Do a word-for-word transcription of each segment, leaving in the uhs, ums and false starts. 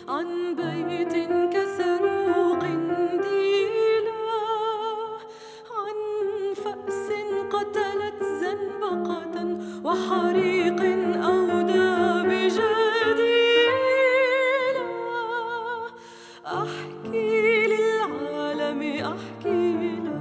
عن بيت كسروا قنديلا، عن فأس قتلت زنبقة وحريق أودى بجديلا. أحكي للعالم أحكي له،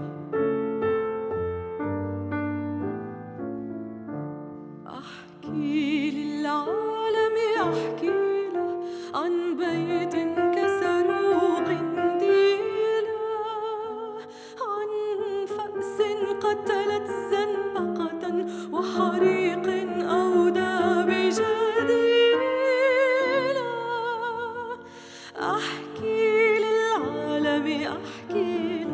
أحكي للعالم أحكي له عن بيت كسروا قنديلا، عن فأس قتلت زنبقة وحريق أودى بجديلا. أحكي للعالم أحكي له.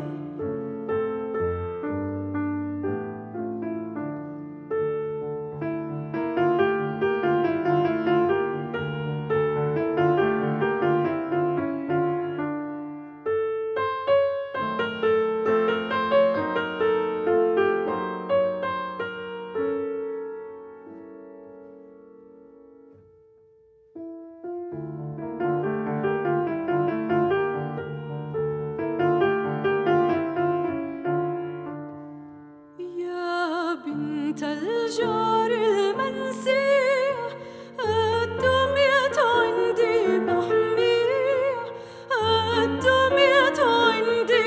بنت الجار المنسية، الدمية عندي محمية، الدمية عندي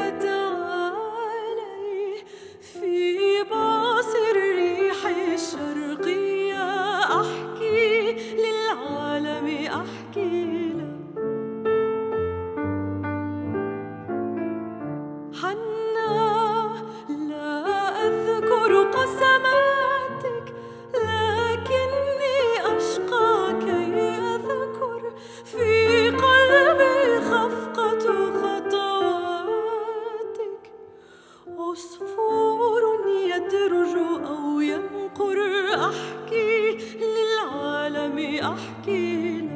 فتعالي في باص الريح الشرقية. أحكي للعالم أحكي له. حنا قسماتك لكني أشقى كي أذكر في قلبي خفقة خطواتك. عصفور يدرج أو ينقر، أحكي للعالم أحكي له.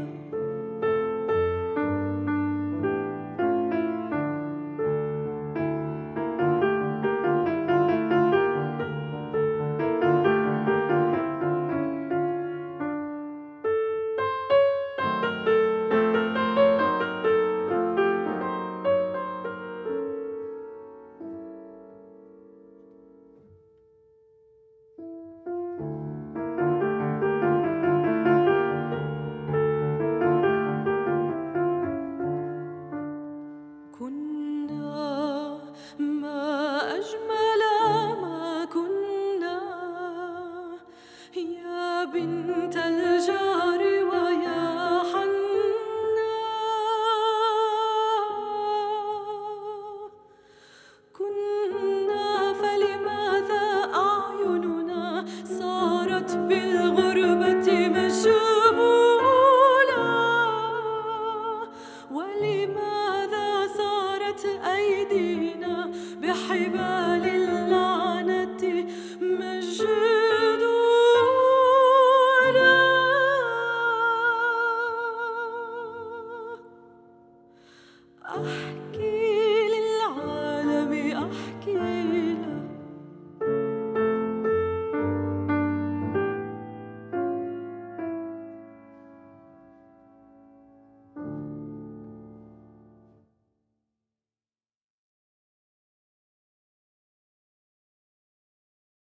كنا ما أجمل ما كنا، يا بنت الجار ويا حنا. كنا فلماذا أعيننا صارت بالغربة مجبولة، ولماذا أيدينا بحبال اللعنة مجدولة.